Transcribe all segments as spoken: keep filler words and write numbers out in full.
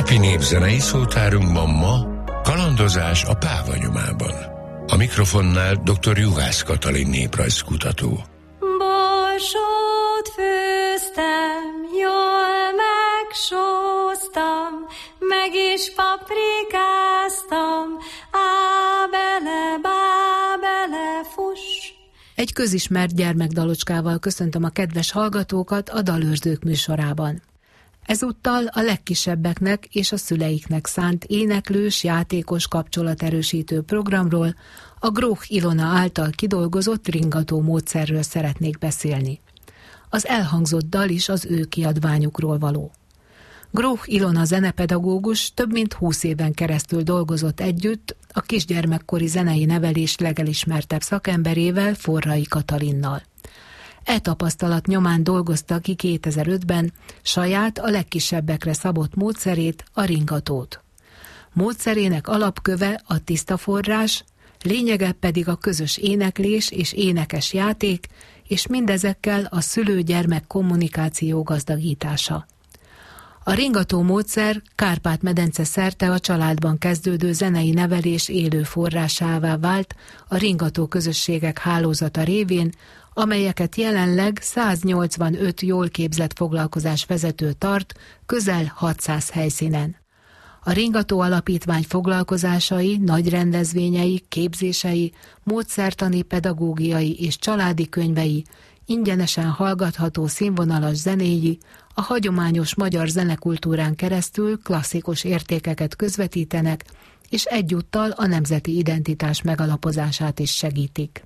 Napi népzenei szótárunkban ma kalandozás a Páva nyomában. A mikrofonnál dr. Juhász Katalin néprajzkutató. Borsót főztem, jól megsóztam, meg is paprikáztam, ábele, bábele, fuss. Egy közismert gyermekdalocskával köszöntöm a kedves hallgatókat a Dalőrzők műsorában. Ezúttal a legkisebbeknek és a szüleiknek szánt éneklős, játékos kapcsolaterősítő programról, a Gróch Ilona által kidolgozott ringató módszerről szeretnék beszélni. Az elhangzott dal is az ő kiadványukról való. Gróch Ilona zenepedagógus több mint húsz éven keresztül dolgozott együtt a kisgyermekkori zenei nevelés legelismertebb szakemberével, Forrai Katalinnal. E tapasztalat nyomán dolgozta ki kétezer-ötben saját, a legkisebbekre szabott módszerét, a ringatót. Módszerének alapköve a tiszta forrás, lényege pedig a közös éneklés és énekes játék, és mindezekkel a szülő-gyermek kommunikáció gazdagítása. A ringató módszer Kárpát-medence szerte a családban kezdődő zenei nevelés élő forrásává vált a ringató közösségek hálózata révén, amelyeket jelenleg száznyolcvanöt jól képzett foglalkozás vezető tart közel hatszáz helyszínen. A Ringató Alapítvány foglalkozásai, nagy rendezvényei, képzései, módszertani, pedagógiai és családi könyvei, ingyenesen hallgatható színvonalas zenéi, a hagyományos magyar zenekultúrán keresztül klasszikus értékeket közvetítenek, és egyúttal a nemzeti identitás megalapozását is segítik.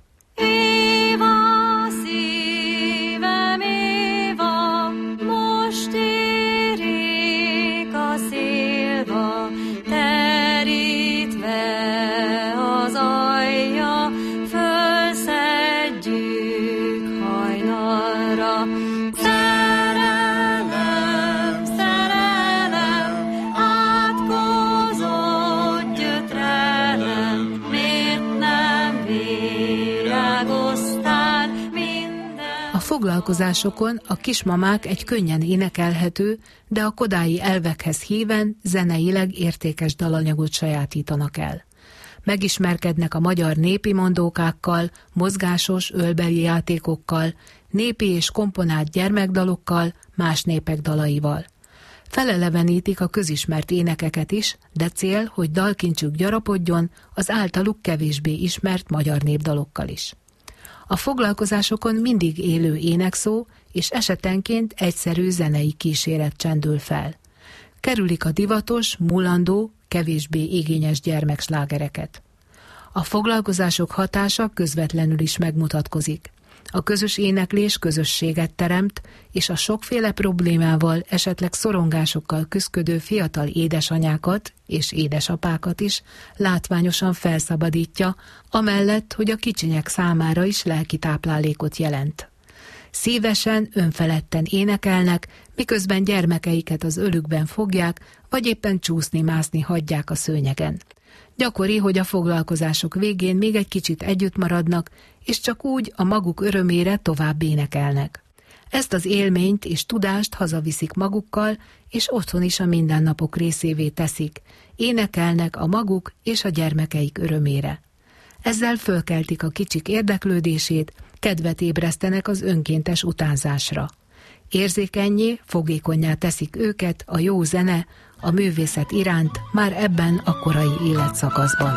A foglalkozásokon a kismamák egy könnyen énekelhető, de a kodályi elvekhez híven zeneileg értékes dalanyagot sajátítanak el. Megismerkednek a magyar népi mondókákkal, mozgásos ölbeli játékokkal, népi és komponált gyermekdalokkal, más népek dalaival. Felelevenítik a közismert énekeket is, de cél, hogy dalkincsük gyarapodjon az általuk kevésbé ismert magyar népdalokkal is. A foglalkozásokon mindig élő énekszó, és esetenként egyszerű zenei kíséret csendül fel. Kerülik a divatos, múlandó, kevésbé igényes gyermekslágereket. A foglalkozások hatása közvetlenül is megmutatkozik. A közös éneklés közösséget teremt, és a sokféle problémával, esetleg szorongásokkal küszködő fiatal édesanyákat és édesapákat is látványosan felszabadítja, amellett, hogy a kicsinyek számára is lelki táplálékot jelent. Szívesen, önfeledten énekelnek, miközben gyermekeiket az ölükben fogják, vagy éppen csúszni-mászni hagyják a szőnyegen. Gyakori, hogy a foglalkozások végén még egy kicsit együtt maradnak, és csak úgy a maguk örömére tovább énekelnek. Ezt az élményt és tudást hazaviszik magukkal, és otthon is a mindennapok részévé teszik. Énekelnek a maguk és a gyermekeik örömére. Ezzel fölkeltik a kicsik érdeklődését, kedvet ébresztenek az önkéntes utánzásra. Érzékennyé, fogékonnyá teszik őket a jó zene, a művészet iránt már ebben a korai életszakaszban.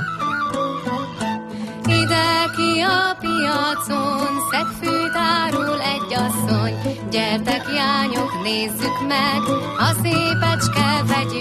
Ide ki a piacon, szegfűt árul egy asszony, gyertek jányok, nézzük meg, a szépecske vegyük